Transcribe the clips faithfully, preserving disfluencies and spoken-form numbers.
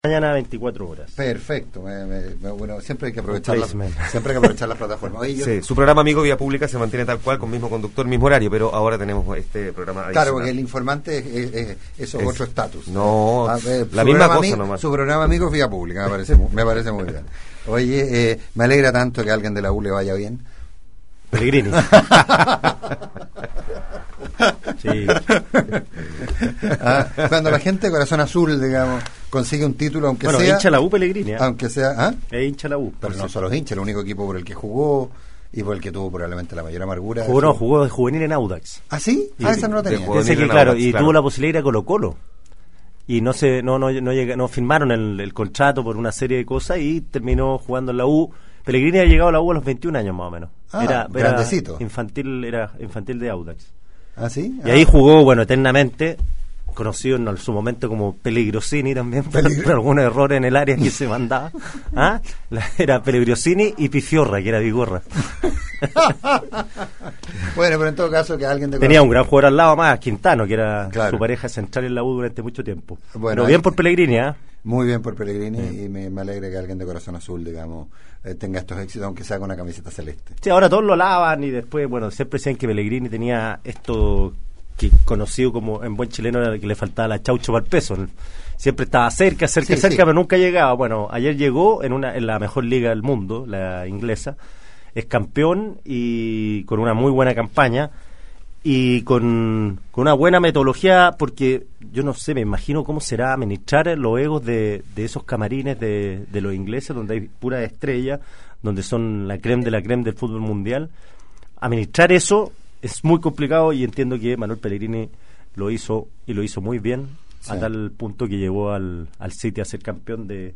mañana veinticuatro horas. Perfecto. Me, me, me, bueno, siempre hay que aprovechar la, siempre hay que aprovechar las plataformas. Oye, yo... Sí, su programa Amigo Vía Pública se mantiene tal cual, con mismo conductor, mismo horario, pero ahora tenemos este programa adicional. Claro, porque el informante es, es, es, eso es otro estatus. No, a ver, la misma cosa amigo, nomás. Su programa Amigos Vía Pública, me parece, me parece muy bien. Oye, eh, me alegra tanto que a alguien de la U le vaya bien. Pellegrini. Sí. Ah, cuando la gente de corazón azul, digamos, consigue un título, aunque bueno, sea... Bueno, hincha la U Pellegrini, ¿eh? Aunque sea... ¿ah? Es hincha la U. Pero no solo es hincha, el único equipo por el que jugó y por el que tuvo probablemente la mayor amargura. Jugó, no, jugó de juvenil en Audax. ¿Ah, sí? Y, ah, esa no lo tenía. Ese que, claro, y claro. tuvo la posibilidad de ir a Colo Colo. Y no se no no no, llega, no firmaron el, el contrato por una serie de cosas y terminó jugando en la U. Pellegrini ha llegado a la U a los veintiún años más o menos. Ah, era, grandecito. Era infantil, era infantil de Audax. ¿Ah, sí? Y ah. ahí jugó, bueno, eternamente, conocido en su momento como Pellegrosini también, por, por algunos errores en el área que se mandaba. ¿Ah? La, era Pellegrosini y Pifiorra, que era Vigorra. Bueno, pero en todo caso que alguien de Tenía corazón... un gran jugador al lado más, Quintano, que era claro. su pareja central en la U durante mucho tiempo. Bueno, pero bien ahí... por Pellegrini, ¿eh? Muy bien por Pellegrini, sí. Y me, me alegra que alguien de corazón azul, digamos, eh, tenga estos éxitos, aunque sea con una camiseta celeste. Sí, ahora todos lo alaban y después, bueno, siempre decían que Pellegrini tenía esto que conocido como en buen chileno era que le faltaba la chaucho para el peso. Siempre estaba cerca, cerca, sí, cerca, sí. pero nunca llegaba. Bueno, ayer llegó en una en la mejor liga del mundo, la inglesa, es campeón y con una muy buena campaña y con, con una buena metodología, porque yo no sé, me imagino cómo será administrar los egos de, de esos camarines de, de los ingleses, donde hay pura estrella, donde son la creme de la creme del fútbol mundial. Administrar eso es muy complicado y entiendo que Manuel Pellegrini lo hizo y lo hizo muy bien, sí. A tal punto que llevó al, al City a ser campeón de,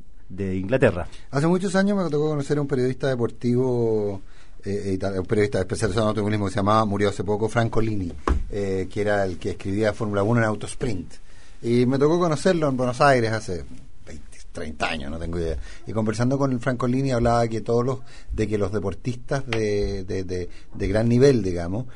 de Inglaterra. Hace muchos años me tocó conocer a un periodista deportivo, eh, un periodista especializado en automovilismo que se llamaba, murió hace poco, Franco Lini, eh, que era el que escribía Fórmula uno en Autosprint. Y me tocó conocerlo en Buenos Aires hace veinte, treinta años, no tengo idea. Y conversando con el Franco Lini hablaba que todos los, de que los deportistas de, de, de, de gran nivel, digamos,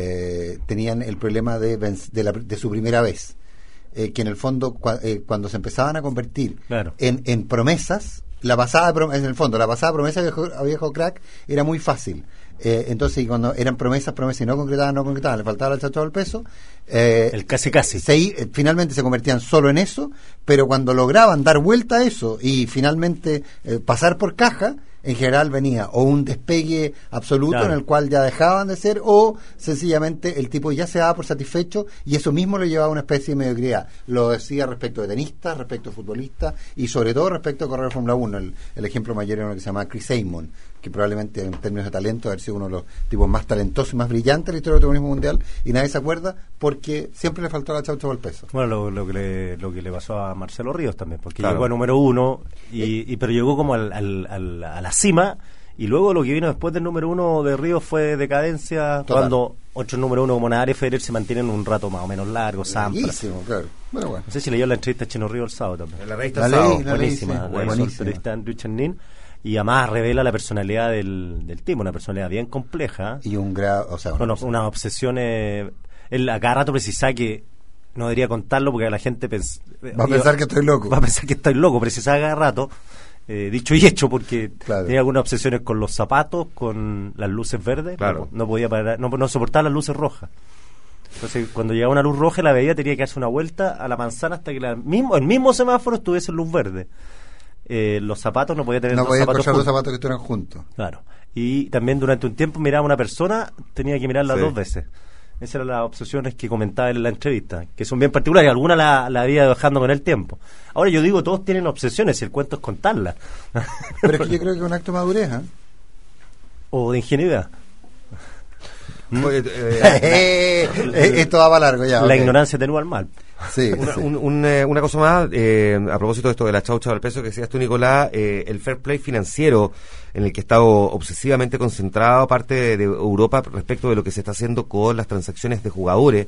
eh, tenían el problema de, de, la, de su primera vez. Eh, que en el fondo cua, eh, cuando se empezaban a convertir claro. en, en promesas, la pasada en el fondo la pasada promesa viejo, a viejo crack era muy fácil, eh, entonces cuando eran promesas promesas y no concretaban no concretaban le faltaba el chacho al peso, eh, el casi casi se, eh, finalmente se convertían solo en eso, pero cuando lograban dar vuelta a eso y finalmente eh, pasar por caja, en general venía o un despegue absoluto, claro. En el cual ya dejaban de ser, o sencillamente el tipo ya se daba por satisfecho y eso mismo lo llevaba a una especie de mediocridad. Lo decía respecto de tenistas, respecto de futbolistas y sobre todo respecto de correr de Fórmula uno. El, el ejemplo mayor era uno que se llama Chris Amon, que probablemente en términos de talento haber sido uno de los tipos más talentosos y más brillantes de la historia del automovilismo mundial, y nadie se acuerda porque siempre le faltó la chaucha por el peso. Bueno, lo, lo, que le, lo que le pasó a Marcelo Ríos también, porque claro. llegó a número uno y, y pero llegó como al, al, al, a la cima, y luego lo que vino después del número uno de Ríos fue decadencia. Total. Cuando otros número uno como Nadal y Federer se mantienen un rato más o menos largo, Sampras. Claro. Bueno, bueno. No sé si leyó la entrevista a Chino Ríos el sábado también. La revista la sábado. ley, la buenísima, ley, sí. la Buenísima. hizo el periodista Andrew Chernin, y además revela la personalidad del, del tipo, una personalidad bien compleja. Y un grado, o sea, bueno, unas obsesiones. Él a cada rato precisa que no debería contarlo porque la gente pens- va a pensar que estoy loco. Va a pensar que estoy loco, precisaba cada rato. Eh, dicho y hecho, porque claro. Tenía algunas obsesiones con los zapatos, con las luces verdes, claro. no, no podía parar, no, no soportaba las luces rojas. Entonces, cuando llegaba una luz roja, la veía, tenía que darse una vuelta a la manzana hasta que la, mismo, el mismo semáforo estuviese en luz verde. Eh, los zapatos no podía tener no dos podía zapatos escuchar juntos. dos zapatos que estuvieran juntos. Claro. Y también durante un tiempo miraba a una persona, tenía que mirarla sí. dos veces. Esas eran las obsesiones que comentaba él en la entrevista, que son bien particulares, algunas la, la había dejando con el tiempo. Ahora yo digo, todos tienen obsesiones, y el cuento es contarlas. Pero es que yo creo que es un acto de madurez, ¿eh? O de ingenuidad. Oye, eh, eh, esto va para largo ya. La okay. ignorancia tenúa al mal. Sí, una, sí. un, un, eh, una cosa más, eh, a propósito de esto de la chaucha del peso que decías tú, Nicolás, eh, el fair play financiero en el que está obsesivamente concentrado parte de, de Europa respecto de lo que se está haciendo con las transacciones de jugadores,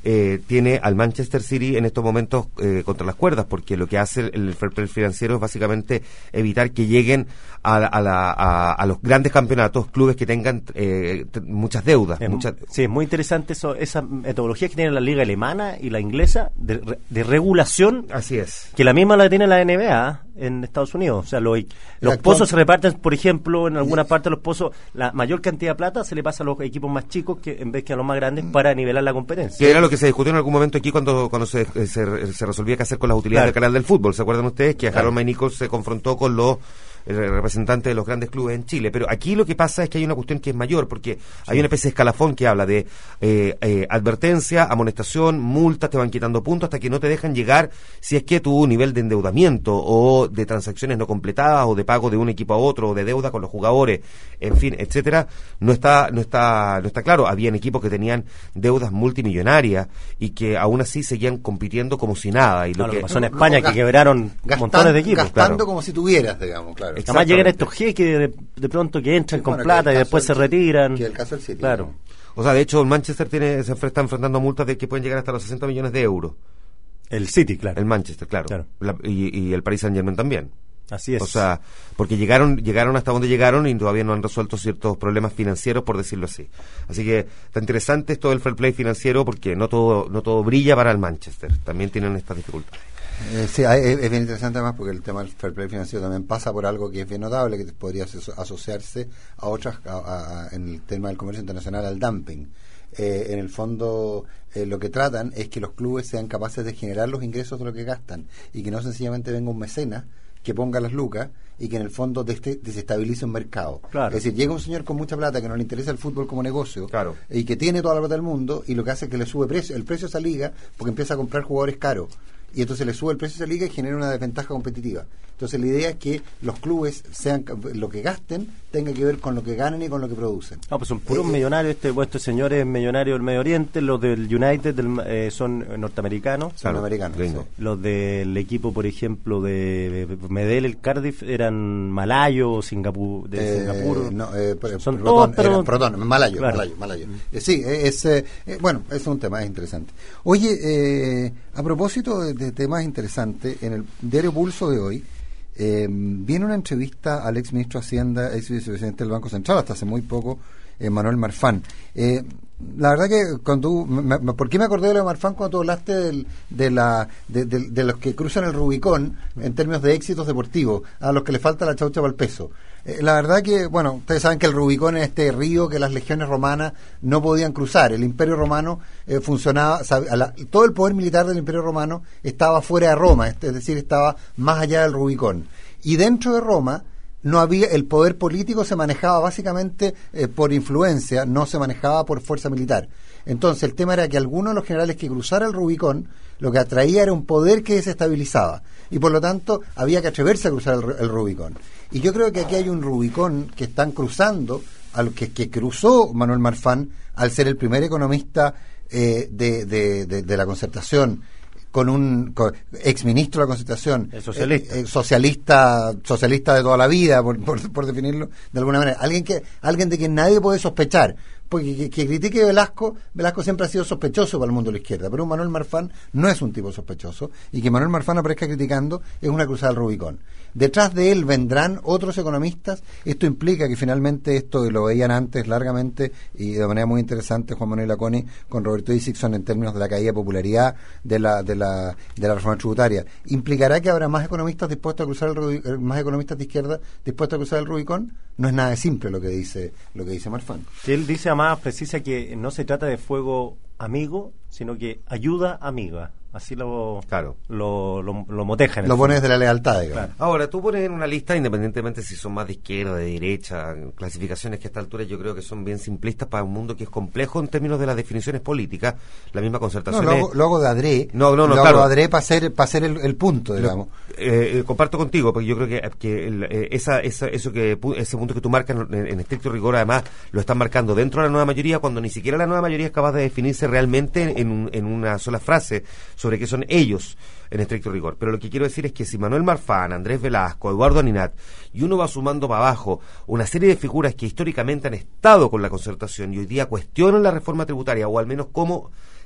eh, tiene al Manchester City en estos momentos eh, contra las cuerdas, porque lo que hace el, el fair play financiero es básicamente evitar que lleguen a, a, la, a, a los grandes campeonatos clubes que tengan eh, t- muchas deudas. Es, muchas... Sí, es muy interesante eso, esa metodología que tiene la liga alemana y la inglesa de, de regulación. Así es. Que la misma la tiene la N B A en Estados Unidos. O sea, lo, los pozos se reparten, por ejemplo, en alguna parte de los pozos, la mayor cantidad de plata se le pasa a los equipos más chicos que en vez que a los más grandes para nivelar la competencia. Que era lo que se discutió en algún momento aquí cuando cuando se, se, se resolvía qué hacer con las utilidades claro. del canal del fútbol. ¿Se acuerdan ustedes que claro. Harold May Nichols se confrontó con los el representante de los grandes clubes en Chile? Pero aquí lo que pasa es que hay una cuestión que es mayor, porque sí. hay una especie de escalafón que habla de eh, eh, advertencia, amonestación, multas, te van quitando puntos hasta que no te dejan llegar si es que tu nivel de endeudamiento o de transacciones no completadas o de pago de un equipo a otro o de deuda con los jugadores, en fin, etcétera, no está no está no está claro. Habían equipos que tenían deudas multimillonarias y que aún así seguían compitiendo como si nada. Y lo, claro, que, lo pasó en España, no, que quebraron gastan, montones de equipos. Gastando claro. como si tuvieras, digamos, claro. Además llegan estos jeques de, de pronto que entran sí, con bueno, plata y después se retiran. Que el caso del City, claro. ¿no? O sea, de hecho, el Manchester tiene se está enfrentando multas de que pueden llegar hasta los sesenta millones de euros. El City, claro. El Manchester, claro. claro. La, y, y el Paris Saint-Germain también. Así es. O sea, porque llegaron llegaron hasta donde llegaron y todavía no han resuelto ciertos problemas financieros, por decirlo así. Así que está interesante esto del fair play financiero, porque no todo no todo brilla para el Manchester. También tienen estas dificultades. Eh, sí, es, es bien interesante además porque el tema del fair play financiero también pasa por algo que es bien notable, que podría asociarse a otras, a, a, en el tema del comercio internacional, al dumping. Eh, en el fondo, eh, lo que tratan es que los clubes sean capaces de generar los ingresos de lo que gastan y que no sencillamente venga un mecenas que ponga las lucas y que en el fondo des- desestabilice un mercado. Claro. Es decir, llega un señor con mucha plata que no le interesa el fútbol como negocio claro. y que tiene toda la plata del mundo y lo que hace es que le sube precio, el precio a esa liga porque empieza a comprar jugadores caros. Y entonces le sube el precio de esa liga y genera una desventaja competitiva. Entonces la idea es que los clubes sean lo que gasten tenga que ver con lo que ganen y con lo que producen. No, pues son puros eh, millonarios. Este vuestro señor es millonario del Medio Oriente, los del United del, eh, son norteamericanos. Son americanos. Sí. Los del equipo, por ejemplo, de Medel, el Cardiff, eran malayos, Singapur, de eh, Singapur. No, eh, son Protón, todos, pero... eran, Protón, malayo, claro. malayo, malayo. Eh, sí, es, eh, eh, bueno, es un tema, es interesante. Oye, eh, a propósito de, de temas interesantes, en el diario Pulso de hoy, Eh, viene una entrevista al ex ministro de Hacienda, ex vicepresidente del Banco Central, hasta hace muy poco, eh, Manuel Marfán. Eh, la verdad que cuando me, me, ¿por qué me acordé de lo de Marfán cuando tú hablaste del, de, la, de, de, de los que cruzan el Rubicón en términos de éxitos deportivos, a los que le falta la chaucha para el peso? Eh, la verdad que, bueno, ustedes saben que el Rubicón es este río que las legiones romanas no podían cruzar. El Imperio Romano eh, funcionaba, sabe, a la, todo el poder militar del Imperio Romano estaba fuera de Roma, es decir, estaba más allá del Rubicón. Y dentro de Roma no había, el poder político se manejaba básicamente eh, por influencia, no se manejaba por fuerza militar. Entonces el tema era que algunos de los generales que cruzaran el Rubicón lo que atraía era un poder que desestabilizaba y por lo tanto había que atreverse a cruzar el, el Rubicón. Y yo creo que aquí hay un Rubicón que están cruzando, al que, que cruzó Manuel Marfán al ser el primer economista eh, de, de, de, de la Concertación, con un con, exministro de la Concertación, el socialista. Eh, eh, socialista, socialista de toda la vida, por, por, por definirlo de alguna manera, alguien que alguien de quien nadie puede sospechar, porque que, que critique a Velasco, Velasco siempre ha sido sospechoso para el mundo de la izquierda, pero Manuel Marfán no es un tipo sospechoso, y que Manuel Marfán aparezca criticando es una cruzada al Rubicón. Detrás de él vendrán otros economistas. Esto implica que finalmente esto, lo veían antes largamente y de manera muy interesante Juan Manuel Laconi con Roberto Dixon en términos de la caída de popularidad de la de la de la reforma tributaria, implicará que habrá más economistas dispuestos a cruzar el Rubicón, más economistas de izquierda dispuestos a cruzar el Rubicón. No es nada de simple lo que dice lo que dice Marfán. Él dice además, precisa que no se trata de fuego amigo, sino que ayuda amiga. Así lo claro. lo, lo, lo motejan. Lo pones de la lealtad, digamos. Claro. Ahora, tú pones en una lista, independientemente si son más de izquierda, de derecha, clasificaciones que a esta altura yo creo que son bien simplistas para un mundo que es complejo en términos de las definiciones políticas. La misma Concertación. No, lo, hago, lo hago de adré. No, no, no, lo claro. hago de adré para hacer, para hacer el, el punto, digamos. Lo, eh, eh, comparto contigo, porque yo creo que, que el, eh, esa, esa, eso que ese punto que tú marcas en, en estricto rigor, además, lo están marcando dentro de la nueva mayoría, cuando ni siquiera la nueva mayoría es capaz de definirse realmente en, un, en una sola frase sobre qué son ellos en estricto rigor. Pero lo que quiero decir es que si Manuel Marfán, Andrés Velasco, Eduardo Aninat, y uno va sumando para abajo una serie de figuras que históricamente han estado con la Concertación y hoy día cuestionan la reforma tributaria, o al menos cómo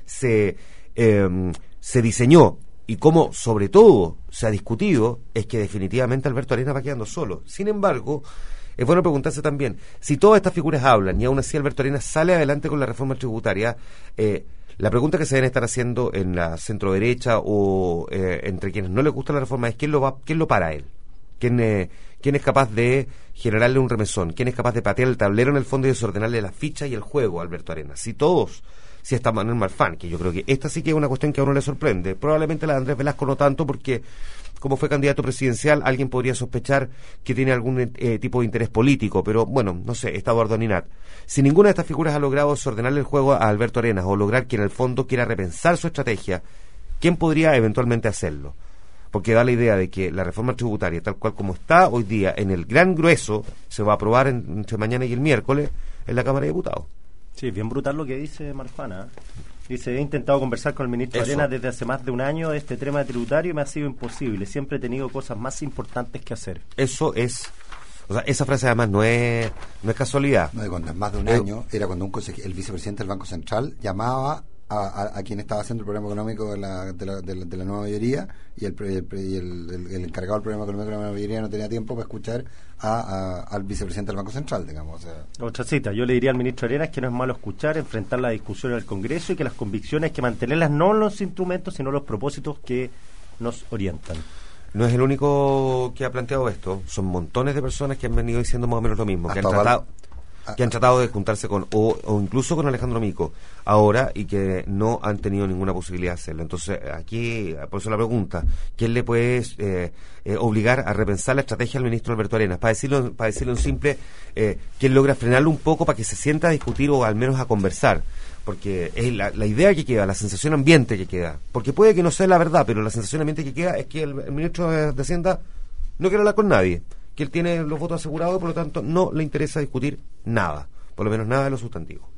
se, eh, se diseñó y cómo, sobre todo, se ha discutido, es que definitivamente Alberto Arenas va quedando solo. Sin embargo, es bueno preguntarse también, si todas estas figuras hablan y aún así Alberto Arenas sale adelante con la reforma tributaria, eh, la pregunta que se deben estar haciendo en la centro derecha o eh, entre quienes no les gusta la reforma es quién lo va, quién lo para a él, quién, eh, quién es capaz de generarle un remesón, quién es capaz de patear el tablero en el fondo y desordenarle la ficha y el juego a Alberto Arenas. Si todos, si está Manuel Marfán, que yo creo que esta sí que es una cuestión que a uno le sorprende, probablemente la de Andrés Velasco no tanto, porque como fue candidato presidencial, alguien podría sospechar que tiene algún eh, tipo de interés político, pero bueno, no sé, está Eduardo Ninat. Si ninguna de estas figuras ha logrado desordenarle el juego a Alberto Arenas o lograr que en el fondo quiera repensar su estrategia, ¿quién podría eventualmente hacerlo? Porque da la idea de que la reforma tributaria, tal cual como está hoy día, en el gran grueso, se va a aprobar en, entre mañana y el miércoles en la Cámara de Diputados. Sí, bien brutal lo que dice Marfana. Dice, he intentado conversar con el ministro Eso. Arenas desde hace más de un año de este tema tributario y me ha sido imposible. Siempre he tenido cosas más importantes que hacer. Eso es... O sea, esa frase además no es no es casualidad. No, y cuando es más de un Eh, año, era cuando un conseje- el vicepresidente del Banco Central llamaba a, a, a quien estaba haciendo el programa económico de la, de la, de la, de la nueva mayoría y, el, pre- el, pre- y el, el, el encargado del programa económico de la nueva mayoría no tenía tiempo para escuchar a, a, al vicepresidente del Banco Central, digamos. O sea, Otra cita, yo le diría al ministro Arenas que no es malo escuchar, enfrentar la discusión en el Congreso y que las convicciones hay que mantenerlas no los instrumentos, sino los propósitos que nos orientan. No es el único que ha planteado esto, son montones de personas que han venido diciendo más o menos lo mismo, que han, Hasta tratado, Val- que han tratado de juntarse con, o, o incluso con Alejandro Mico, ahora, y que no han tenido ninguna posibilidad de hacerlo. Entonces, aquí, por eso la pregunta, ¿quién le puede eh, eh, obligar a repensar la estrategia al ministro Alberto Arenas? Para decirlo, para decirlo en simple, eh, ¿quién logra frenarlo un poco para que se sienta a discutir o al menos a conversar? Porque es la, la idea que queda, la sensación ambiente que queda, porque puede que no sea la verdad, pero la sensación ambiente que queda es que el, el ministro de, de Hacienda no quiere hablar con nadie, que él tiene los votos asegurados y por lo tanto no le interesa discutir nada, por lo menos nada de lo sustantivo.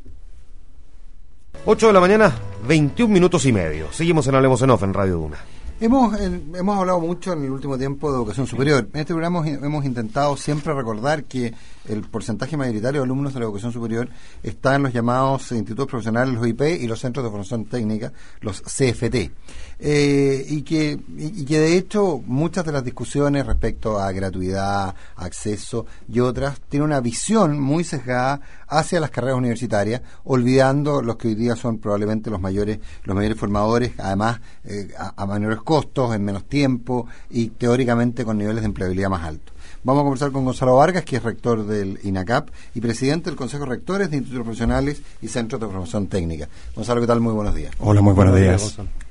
ocho de la mañana, veintiún minutos y medio. Seguimos en Hablemos en Off en Radio Duna. Hemos, eh, hemos hablado mucho en el último tiempo de educación superior. En este programa hemos, hemos intentado siempre recordar que el porcentaje mayoritario de alumnos de la educación superior está en los llamados institutos profesionales, los I P, y los centros de formación técnica, los C F T. Eh, y, que, y, y que de hecho muchas de las discusiones respecto a gratuidad, acceso y otras tienen una visión muy sesgada hacia las carreras universitarias, olvidando los que hoy día son probablemente los mayores los mayores formadores, además eh, a, a menores costos, en menos tiempo y teóricamente con niveles de empleabilidad más altos. Vamos a conversar con Gonzalo Vargas, que es rector del INACAP y presidente del Consejo de Rectores de Institutos Profesionales y Centros de Formación Técnica. Gonzalo, ¿qué tal? Muy buenos días. Hola, muy buenos, buenos días. días Gonzalo.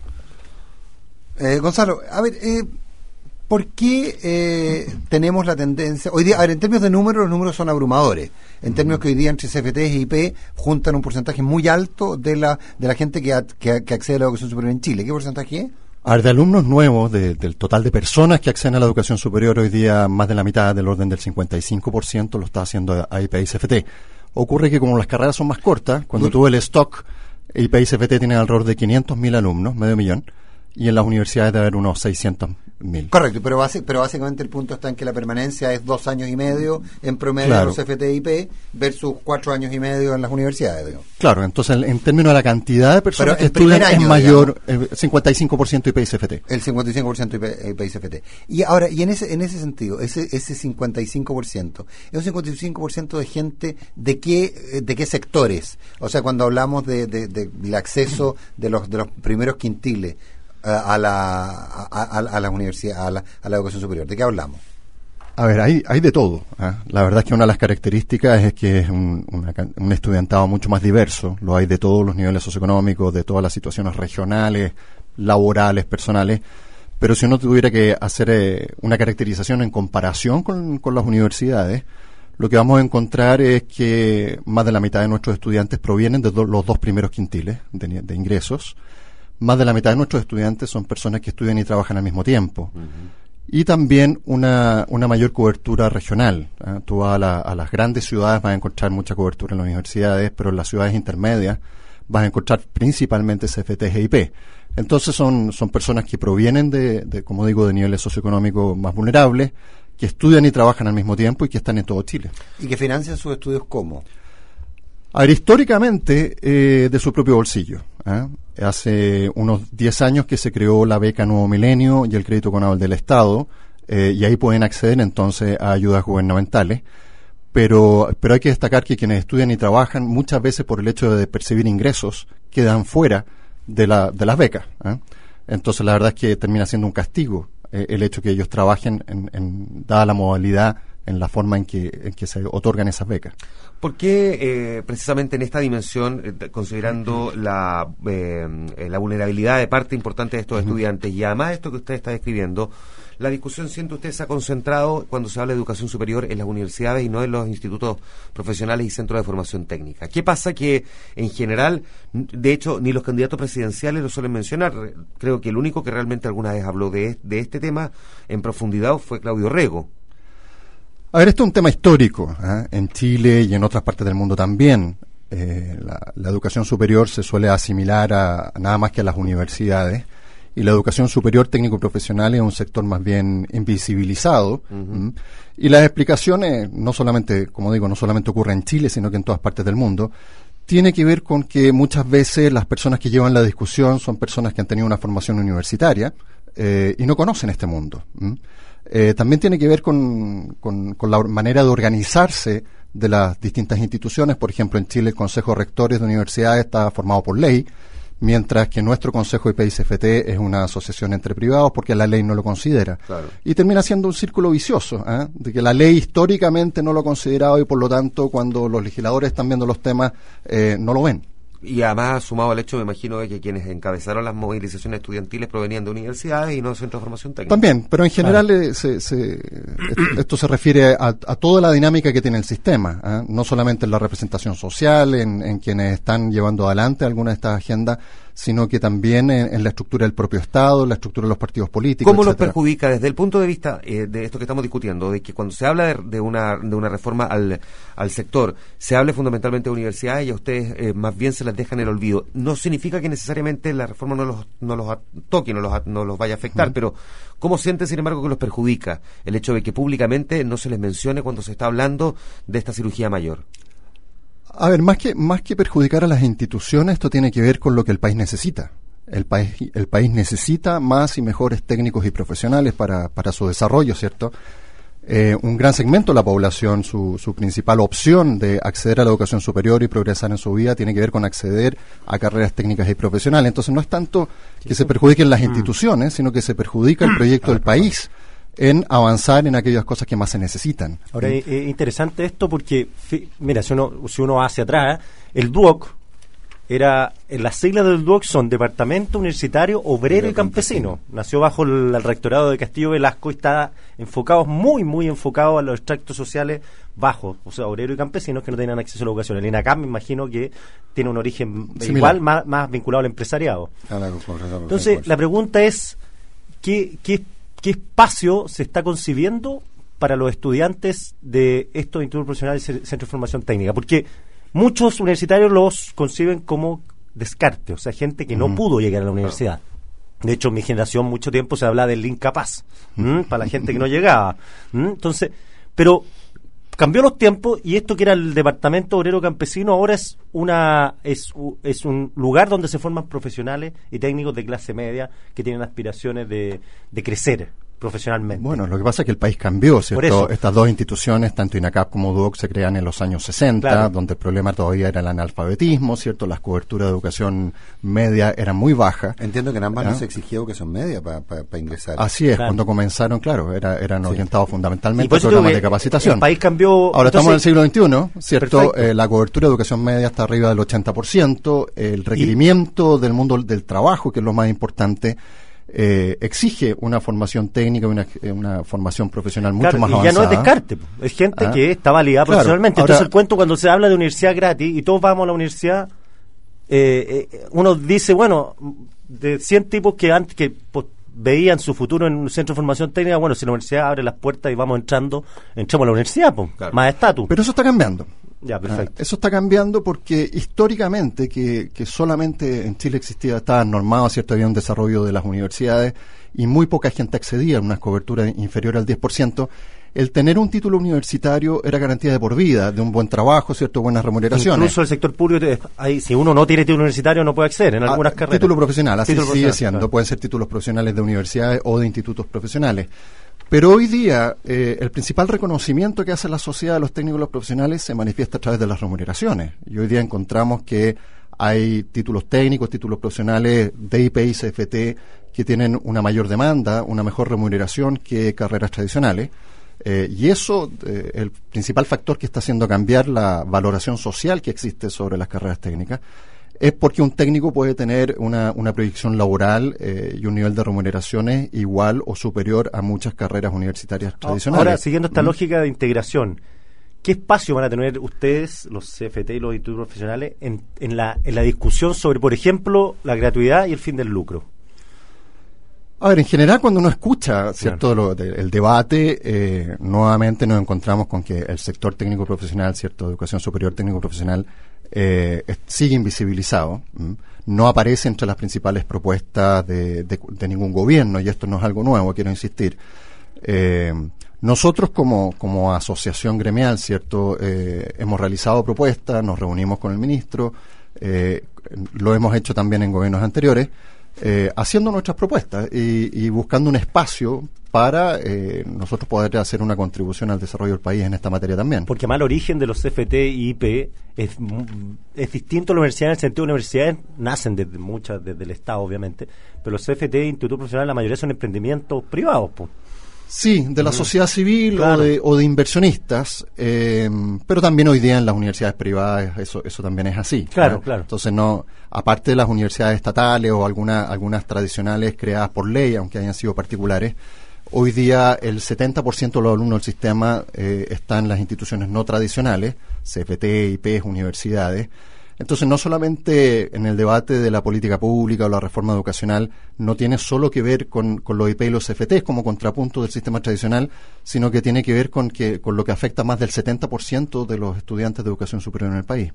Eh, Gonzalo, a ver, eh, ¿por qué eh, tenemos la tendencia? Hoy día, a ver, en términos de números, los números son abrumadores. En términos que hoy día entre C F T e I P juntan un porcentaje muy alto de la de la gente que, a, que, que accede a la educación superior en Chile. ¿Qué porcentaje es? A ver, de alumnos nuevos, de, del total de personas que acceden a la educación superior, hoy día más de la mitad, del orden del cincuenta y cinco por ciento, lo está haciendo a I P y C F T. Ocurre que como las carreras son más cortas, cuando ¿Sí? tú ves el stock, I P y C F T tienen alrededor de quinientos mil alumnos, medio millón, y en las universidades debe haber unos seiscientos mil. Correcto, pero, base, pero básicamente el punto está en que la permanencia es dos años y medio en promedio Claro. en los C F T e I P versus cuatro años y medio en las universidades. Digo. Claro, entonces en, en términos de la cantidad de personas Pero que el primer estudian es año, mayor, eh, cincuenta y cinco por ciento I P y C F T. El cincuenta y cinco por ciento I P, I P y C F T. Y ahora, y en ese en ese sentido, ese ese cincuenta y cinco por ciento, es un cincuenta y cinco por ciento de gente de qué de qué sectores. O sea, cuando hablamos de, de, de, del acceso de los de los primeros quintiles a, a la a, a, a la universidad, a la, a la educación superior, ¿de qué hablamos? A ver, hay, hay de todo. ¿eh? La verdad es que una de las características es que es un, una, un estudiantado mucho más diverso. Lo hay de todos los niveles socioeconómicos, de todas las situaciones regionales, laborales, personales. Pero si uno tuviera que hacer eh, una caracterización en comparación con, con las universidades, lo que vamos a encontrar es que más de la mitad de nuestros estudiantes provienen de do, los dos primeros quintiles de, de ingresos. Más de la mitad de nuestros estudiantes son personas que estudian y trabajan al mismo tiempo. Uh-huh. Y también una, una mayor cobertura regional. ¿eh? Tú vas a, la, a las grandes ciudades, vas a encontrar mucha cobertura en las universidades, pero en las ciudades intermedias vas a encontrar principalmente C F T e I P. Entonces son, son personas que provienen de, de, como digo, de niveles socioeconómicos más vulnerables, que estudian y trabajan al mismo tiempo y que están en todo Chile. ¿Y que financian sus estudios cómo? A ver, históricamente, eh, de su propio bolsillo. ¿eh? hace unos diez años que se creó la beca Nuevo Milenio y el crédito Conaval del Estado, eh, y ahí pueden acceder entonces a ayudas gubernamentales. Pero, pero hay que destacar que quienes estudian y trabajan, muchas veces por el hecho de percibir ingresos, quedan fuera de, la, de las becas, ¿eh? Entonces la verdad es que termina siendo un castigo eh, el hecho que ellos trabajen, en, en, dada la modalidad, en la forma en que, en que se otorgan esas becas. ¿Por qué eh, precisamente en esta dimensión, eh, considerando la, eh, la vulnerabilidad de parte importante de estos uh-huh. estudiantes y además esto que usted está describiendo, la discusión, siente usted, se ha concentrado cuando se habla de educación superior en las universidades y no en los institutos profesionales y centros de formación técnica? ¿Qué pasa? Que en general, de hecho, ni los candidatos presidenciales lo suelen mencionar. Creo que el único que realmente alguna vez habló de, de este tema en profundidad fue Claudio Rego. A ver, esto es un tema histórico, ¿eh? En Chile y en otras partes del mundo también. Eh, la, la educación superior se suele asimilar a, a nada más que a las universidades. Y la educación superior técnico y profesional es un sector más bien invisibilizado. Uh-huh. Y las explicaciones, no solamente, como digo, no solamente ocurren en Chile, sino que en todas partes del mundo, tiene que ver con que muchas veces las personas que llevan la discusión son personas que han tenido una formación universitaria eh, y no conocen este mundo. ¿Mm? Eh, también tiene que ver con, con, con la manera de organizarse de las distintas instituciones. Por ejemplo, en Chile el Consejo de Rectores de Universidades está formado por ley, mientras que nuestro Consejo I P I C F T es una asociación entre privados porque la ley no lo considera. Claro. Y termina siendo un círculo vicioso, ¿eh? De que la ley históricamente no lo ha considerado y por lo tanto cuando los legisladores están viendo los temas eh, no lo ven. Y además, sumado al hecho, me imagino, de que quienes encabezaron las movilizaciones estudiantiles provenían de universidades y no de centros de formación técnica. También, pero en general claro. eh, se, se, esto se refiere a, a toda la dinámica que tiene el sistema, ¿eh? No solamente en la representación social, en, en quienes están llevando adelante alguna de estas agendas, sino que también en, en la estructura del propio Estado, la estructura de los partidos políticos, ¿Cómo etcétera? Los perjudica desde el punto de vista eh, de esto que estamos discutiendo, de que cuando se habla de, de una de una reforma al, al sector, se hable fundamentalmente de universidades y a ustedes eh, más bien se las dejan en el olvido? No significa que necesariamente la reforma no los, no los toque, no los, no los vaya a afectar, uh-huh. pero ¿cómo sienten, sin embargo, que los perjudica el hecho de que públicamente no se les mencione cuando se está hablando de esta cirugía mayor? A ver, más que más que perjudicar a las instituciones, esto tiene que ver con lo que el país necesita. El país el país necesita más y mejores técnicos y profesionales para, para su desarrollo, ¿cierto? Eh, un gran segmento de la población, su, su principal opción de acceder a la educación superior y progresar en su vida tiene que ver con acceder a carreras técnicas y profesionales. Entonces no es tanto que se perjudiquen las instituciones, sino que se perjudica el proyecto del país en avanzar en aquellas cosas que más se necesitan. Ahora, es eh, interesante esto porque, fi, mira, si uno si uno va hacia atrás, el D U O C era, en las siglas del D U O C son Departamento Universitario Obrero y Campesino. Campesino. Nació bajo el, el rectorado de Castillo Velasco y está enfocado, muy, muy enfocado a los extractos sociales bajos, o sea, obreros y campesinos que no tenían acceso a la educación. El INACAP, me imagino que tiene un origen Similar. igual, más, más vinculado al empresariado. Entonces, la pregunta es, ¿qué, qué ¿qué espacio se está concibiendo para los estudiantes de estos institutos profesionales y centros de formación técnica? Porque muchos universitarios los conciben como descarte, o sea, gente que no uh-huh. pudo llegar a la universidad. De hecho, en mi generación mucho tiempo se habla del incapaz, ¿m? para la gente que no llegaba. ¿m? Entonces, pero cambió los tiempos y esto que era el Departamento Obrero Campesino ahora es una es, es un lugar donde se forman profesionales y técnicos de clase media que tienen aspiraciones de, de crecer profesionalmente. Bueno, lo que pasa es que el país cambió, ¿cierto? Estas dos instituciones, tanto INACAP como D U O C, se crean en los años sesenta, claro. donde el problema todavía era el analfabetismo, ¿cierto? Las coberturas de educación media eran muy bajas. Entiendo que en ambas ¿Ah? no se exigía educación media para pa, pa ingresar. Así es, claro. cuando comenzaron, claro, era, eran sí. orientados fundamentalmente a programas de capacitación. El país cambió. Ahora entonces, estamos en el siglo veintiuno, ¿cierto? Eh, la cobertura de educación media está arriba del ochenta por ciento, el requerimiento ¿Y? del mundo del trabajo, que es lo más importante, Eh, exige una formación técnica, una, una formación profesional mucho claro, más y avanzada. Ya no es descarte, es gente ah, que está validada claro, profesionalmente. Entonces ahora, el cuento cuando se habla de universidad gratis y todos vamos a la universidad, eh, eh, uno dice, bueno, de cien tipos que antes que pues, veían su futuro en un centro de formación técnica, bueno, si la universidad abre las puertas y vamos entrando, entramos a la universidad, pues, claro. más estatus. Pero eso está cambiando. Ya, perfecto. Ah, eso está cambiando porque históricamente que, que solamente en Chile existía, estaba normado, ¿cierto? Había un desarrollo de las universidades y muy poca gente accedía a una cobertura inferior al diez por ciento. el tener un título universitario era garantía de por vida, de un buen trabajo, cierto, buenas remuneraciones. Incluso el sector público, hay, si uno no tiene título universitario, no puede acceder en algunas ah, carreras. Título profesional, así título sigue profesional, siendo. claro. Pueden ser títulos profesionales de universidades o de institutos profesionales. Pero hoy día, eh, el principal reconocimiento que hace la sociedad de los técnicos y los profesionales se manifiesta a través de las remuneraciones. Y hoy día encontramos que hay títulos técnicos, títulos profesionales de I P y C F T que tienen una mayor demanda, una mejor remuneración que carreras tradicionales. Eh, y eso es eh, el principal factor que está haciendo cambiar la valoración social que existe sobre las carreras técnicas. Es porque un técnico puede tener una, una proyección laboral eh, y un nivel de remuneraciones igual o superior a muchas carreras universitarias tradicionales. Ahora, siguiendo esta ¿Mm? lógica de integración, ¿qué espacio van a tener ustedes, los C F T y los institutos profesionales, en, en, la, en la discusión sobre, por ejemplo, la gratuidad y el fin del lucro? A ver, en general, cuando uno escucha cierto lo, de, el debate, eh, nuevamente nos encontramos con que el sector técnico profesional, cierto, educación superior técnico profesional, eh, es, sigue invisibilizado, ¿m? No aparece entre las principales propuestas de, de, de ningún gobierno, y esto no es algo nuevo, quiero insistir. Eh, nosotros como, como asociación gremial, cierto, eh, hemos realizado propuestas, nos reunimos con el ministro, eh, lo hemos hecho también en gobiernos anteriores, Eh, haciendo nuestras propuestas y, y buscando un espacio para eh, nosotros poder hacer una contribución al desarrollo del país en esta materia también. Porque más el origen de los C F T y I P es, es distinto a la universidad en el sentido de universidades nacen desde muchas desde el Estado, obviamente, pero los C F T e institutos profesionales la mayoría son emprendimientos privados, pues. Sí, de la sociedad civil, claro, o, de, o de inversionistas, eh, pero también hoy día en las universidades privadas eso eso también es así. Claro, ¿no? claro. Entonces, no, aparte de las universidades estatales o alguna, algunas tradicionales creadas por ley, aunque hayan sido particulares, hoy día el setenta por ciento de los alumnos del sistema eh, están en las instituciones no tradicionales, C F T, I P, universidades. Entonces, no solamente en el debate de la política pública o la reforma educacional no tiene solo que ver con, con los I P y los C F T como contrapunto del sistema tradicional, sino que tiene que ver con que con lo que afecta más del setenta por ciento de los estudiantes de educación superior en el país.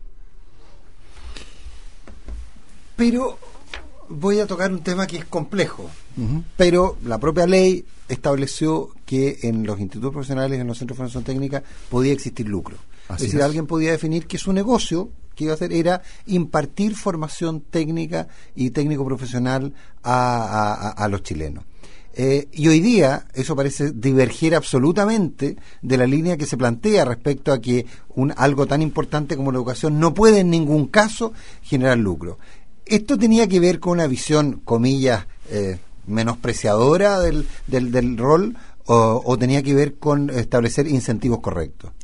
Pero voy a tocar un tema que es complejo, Uh-huh. pero la propia ley estableció que en los institutos profesionales, en los centros de formación técnica, podía existir lucro. Así es decir, es. alguien podía definir que su negocio que iba a hacer era impartir formación técnica y técnico profesional a, a, a los chilenos. Eh, y hoy día eso parece divergir absolutamente de la línea que se plantea respecto a que un, algo tan importante como la educación no puede en ningún caso generar lucro. Esto tenía que ver con una visión, comillas, eh, menospreciadora del, del, del rol o, o tenía que ver con establecer incentivos correctos.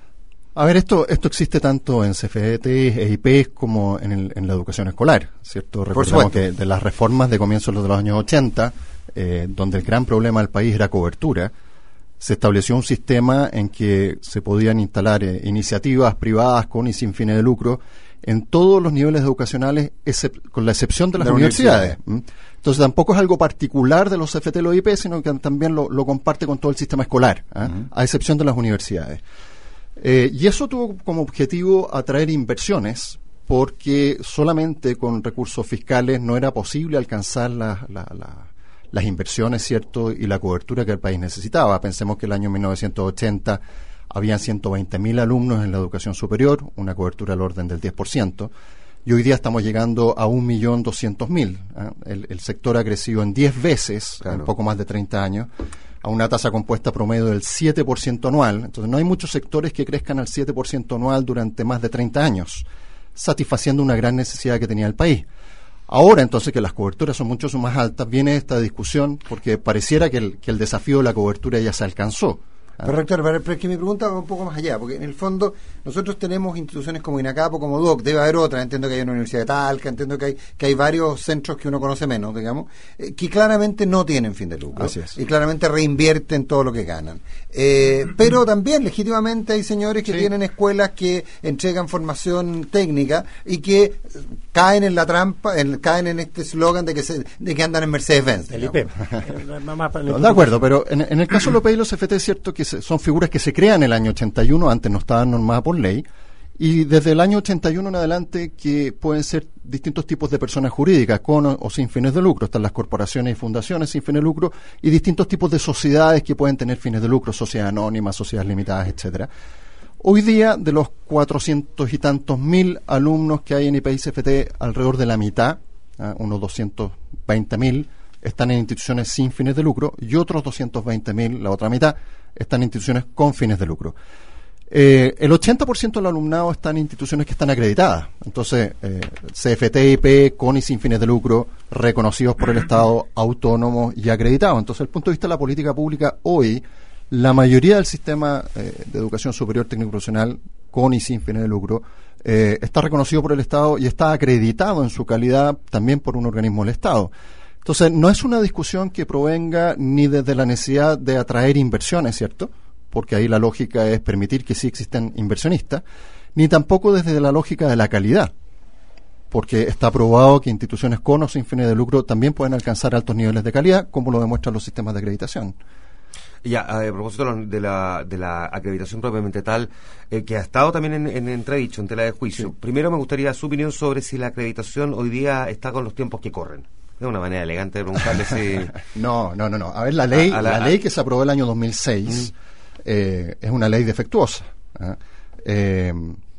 A ver, esto esto existe tanto en C F T e I P como en, el, en la educación escolar, ¿cierto? Recordemos que de las reformas de comienzos de los años ochenta, eh, donde el gran problema del país era cobertura, se estableció un sistema en que se podían instalar eh, iniciativas privadas con y sin fines de lucro en todos los niveles educacionales, excep- con la excepción de las de universidades. universidades. ¿Mm? Entonces tampoco es algo particular de los C F T y los I P, sino que también lo, lo comparte con todo el sistema escolar, ¿eh? Uh-huh. A excepción de las universidades. Eh, y eso tuvo como objetivo atraer inversiones, porque solamente con recursos fiscales no era posible alcanzar la, la, la, las inversiones, ¿cierto?, y la cobertura que el país necesitaba. Pensemos que el año mil novecientos ochenta habían ciento veinte mil alumnos en la educación superior, una cobertura al orden del diez por ciento, y hoy día estamos llegando a un millón doscientos mil. ¿eh? El, el sector ha crecido en diez veces, claro, en poco más de treinta años, a una tasa compuesta promedio del siete por ciento anual. Entonces no hay muchos sectores que crezcan al siete por ciento anual durante más de treinta años, satisfaciendo una gran necesidad que tenía el país. Ahora, entonces, que las coberturas son mucho más altas, viene esta discusión porque pareciera que el, que el desafío de la cobertura ya se alcanzó. Pero, rector, pero es que mi pregunta va un poco más allá, porque en el fondo nosotros tenemos instituciones como INACAPO, como D O C, debe haber otras, entiendo que hay una Universidad de Talca, entiendo que hay que hay varios centros que uno conoce menos, digamos, eh, que claramente no tienen fin de lucro. Así es. Y claramente reinvierten todo lo que ganan. Eh, pero también, legítimamente, hay señores que sí. tienen escuelas que entregan formación técnica y que caen en la trampa, en, caen en este eslogan de que se, de que andan en Mercedes-Benz. El I P. No, de acuerdo, pero en, en el caso de los I P y los C F T es cierto que se, son figuras que se crean en el año ochenta y uno, antes no estaban normadas por ley, y desde el año ochenta y uno en adelante que pueden ser distintos tipos de personas jurídicas, con o, o sin fines de lucro. Están las corporaciones y fundaciones sin fines de lucro, y distintos tipos de sociedades que pueden tener fines de lucro, sociedades anónimas, sociedades limitadas, etcétera. Hoy día, de los cuatrocientos y tantos mil alumnos que hay en I P I C F T, alrededor de la mitad, ¿eh? unos doscientos veinte mil, están en instituciones sin fines de lucro, y otros doscientos veinte mil, la otra mitad, están en instituciones con fines de lucro. Eh, el ochenta por ciento del alumnado está en instituciones que están acreditadas. Entonces, eh, C F T, I P, con y sin fines de lucro, reconocidos por el Estado, autónomos y acreditados. Entonces, desde el punto de vista de la política pública, hoy, la mayoría del sistema eh, de educación superior técnico profesional, con y sin fines de lucro, eh, está reconocido por el Estado y está acreditado en su calidad también por un organismo del Estado. Entonces, no es una discusión que provenga ni desde la necesidad de atraer inversiones, ¿cierto?, porque ahí la lógica es permitir que sí existen inversionistas, ni tampoco desde la lógica de la calidad, porque está probado que instituciones con o sin fines de lucro también pueden alcanzar altos niveles de calidad, como lo demuestran los sistemas de acreditación. Ya, a propósito de la, de la acreditación propiamente tal, eh, que ha estado también en, en entredicho, en tela de juicio. Sí. Primero me gustaría su opinión sobre si la acreditación hoy día está con los tiempos que corren. Es una manera elegante de preguntarle si... no, no, no, no. A ver, la ley, a, a la, la ley que se aprobó el año dos mil seis... Mm. Eh, es una ley defectuosa, ¿eh? Eh,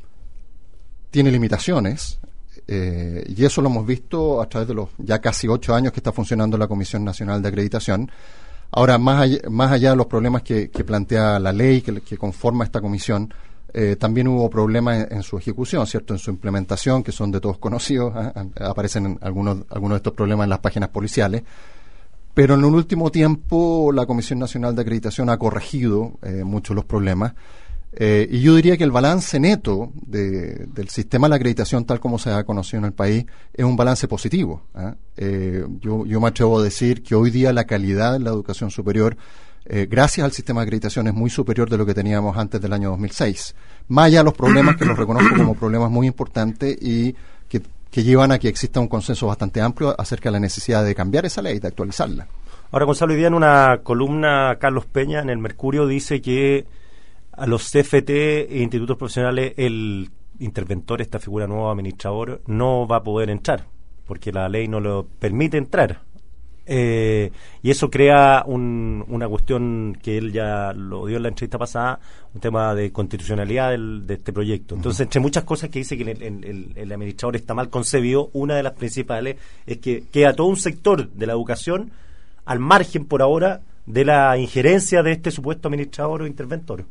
tiene limitaciones, eh, y eso lo hemos visto a través de los ya casi ocho años que está funcionando la Comisión Nacional de Acreditación. Ahora, más allá, más allá de los problemas que, que plantea la ley que, que conforma esta comisión, eh, también hubo problemas en, en su ejecución, ¿cierto?, en su implementación, que son de todos conocidos, ¿eh? Aparecen algunos, algunos de estos problemas en las páginas policiales. Pero en el último tiempo la Comisión Nacional de Acreditación ha corregido eh, muchos los problemas, eh, y yo diría que el balance neto de, del sistema de la acreditación tal como se ha conocido en el país es un balance positivo, ¿eh? Eh, yo, yo me atrevo a decir que hoy día la calidad en la educación superior, eh, gracias al sistema de acreditación, es muy superior de lo que teníamos antes del año dos mil seis. Más allá de los problemas, que los reconozco como problemas muy importantes y que que llevan a que exista un consenso bastante amplio acerca de la necesidad de cambiar esa ley, de actualizarla. Ahora, Gonzalo, hoy día en una columna, Carlos Peña, en el Mercurio, dice que a los C F T e institutos profesionales el interventor, esta figura nueva, administrador, no va a poder entrar, porque la ley no lo permite entrar. Eh, y eso crea un, una cuestión que él ya lo dio en la entrevista pasada, un tema de constitucionalidad del, de este proyecto. Entonces, uh-huh. entre muchas cosas que dice que el, el, el, el administrador está mal concebido, una de las principales es que queda todo un sector de la educación al margen por ahora de la injerencia de este supuesto administrador o interventor.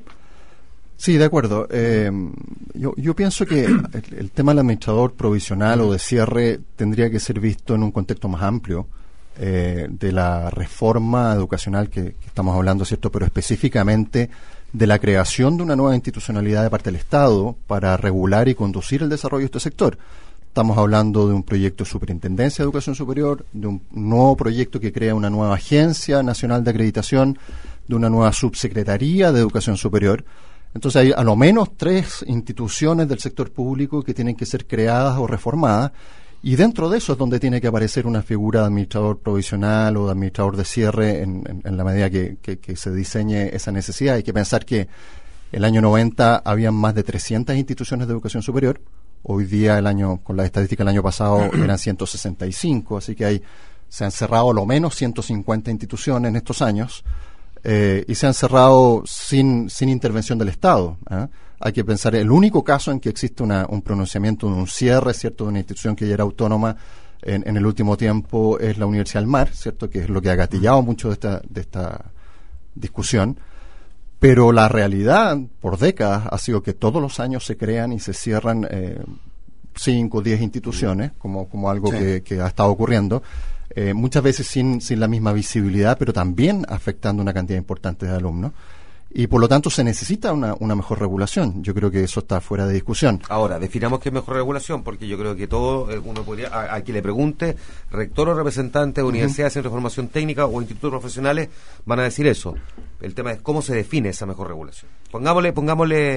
Sí, de acuerdo. Eh, yo, yo pienso que el, el tema del administrador provisional o de cierre tendría que ser visto en un contexto más amplio eh, de la reforma educacional que, que estamos hablando, ¿cierto? Pero específicamente de la creación de una nueva institucionalidad de parte del Estado para regular y conducir el desarrollo de este sector. Estamos hablando de un proyecto de superintendencia de educación superior, de un nuevo proyecto que crea una nueva agencia nacional de acreditación, de una nueva subsecretaría de educación superior. Entonces hay a lo menos tres instituciones del sector público que tienen que ser creadas o reformadas, y dentro de eso es donde tiene que aparecer una figura de administrador provisional o de administrador de cierre en, en, en la medida que, que, que se diseñe esa necesidad. Hay que pensar que el año noventa habían más de trescientas instituciones de educación superior. Hoy día, el año con la estadística del año pasado, eran ciento sesenta y cinco, así que hay, se han cerrado a lo menos ciento cincuenta instituciones en estos años. Eh, y se han cerrado sin, sin intervención del Estado, ¿eh? Hay que pensar, el único caso en que existe una, un pronunciamiento de un cierre, ¿cierto?, de una institución que ya era autónoma en, en el último tiempo es la Universidad del Mar, ¿cierto?, que es lo que ha gatillado mucho de esta, de esta discusión. Pero la realidad, por décadas, ha sido que todos los años se crean y se cierran eh, cinco o diez instituciones, como, como algo sí. que, que ha estado ocurriendo. Eh, muchas veces sin, sin la misma visibilidad, pero también afectando una cantidad importante de alumnos. Y por lo tanto se necesita una, una mejor regulación. Yo creo que eso está fuera de discusión. Ahora, definamos qué es mejor regulación, porque yo creo que todo, eh, uno podría, a, a quien le pregunte, rector o representante de uh-huh. universidades, centros de formación técnica o institutos profesionales, van a decir eso. El tema es cómo se define esa mejor regulación. Pongámosle, pongámosle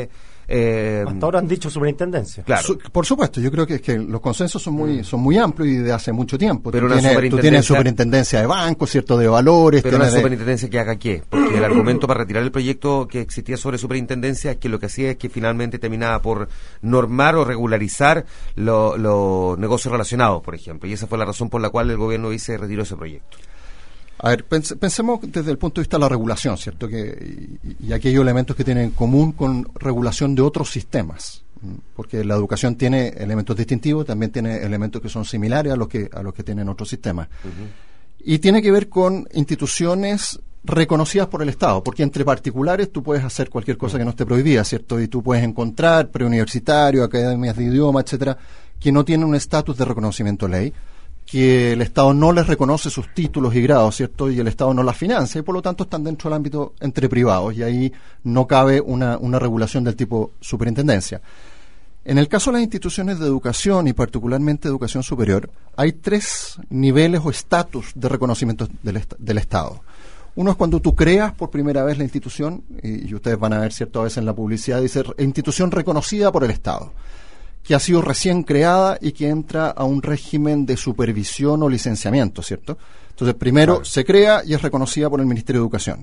Eh, Hasta ahora han dicho superintendencia. Claro. Su, por supuesto, yo creo que es que los consensos son muy, son muy amplios y de hace mucho tiempo. Pero tú, una tienes, tú tienes superintendencia- superintendencia de bancos, cierto, de valores. Pero una tienes de- superintendencia que haga qué, porque el argumento para retirar el proyecto que existía sobre superintendencia es que lo que hacía es que finalmente terminaba por normar o regularizar lo- los negocios relacionados, por ejemplo, y esa fue la razón por la cual el gobierno dice retiró ese proyecto. A ver, pense- pensemos desde el punto de vista de la regulación, ¿cierto? Que, y, y aquellos elementos que tienen en común con regulación de otros sistemas. ¿m? Porque la educación tiene elementos distintivos, también tiene elementos que son similares a los que, a los que tienen otros sistemas. Y tiene que ver con instituciones reconocidas por el Estado, porque entre particulares tú puedes hacer cualquier cosa que no esté prohibida, ¿cierto? Y tú puedes encontrar preuniversitarios, academias de idioma, etcétera, que no tienen un estatus de reconocimiento de ley, que el Estado no les reconoce sus títulos y grados, ¿cierto? Y el Estado no las financia y por lo tanto están dentro del ámbito entre privados y ahí no cabe una, una regulación del tipo superintendencia. En el caso de las instituciones de educación y particularmente educación superior, hay tres niveles o estatus de reconocimiento del, est- del Estado. Uno es cuando tú creas por primera vez la institución, y, y ustedes van a ver cierto a veces en la publicidad, dice institución reconocida por el Estado, que ha sido recién creada y que entra a un régimen de supervisión o licenciamiento, ¿cierto? Entonces, primero Claro. se crea y es reconocida por el Ministerio de Educación.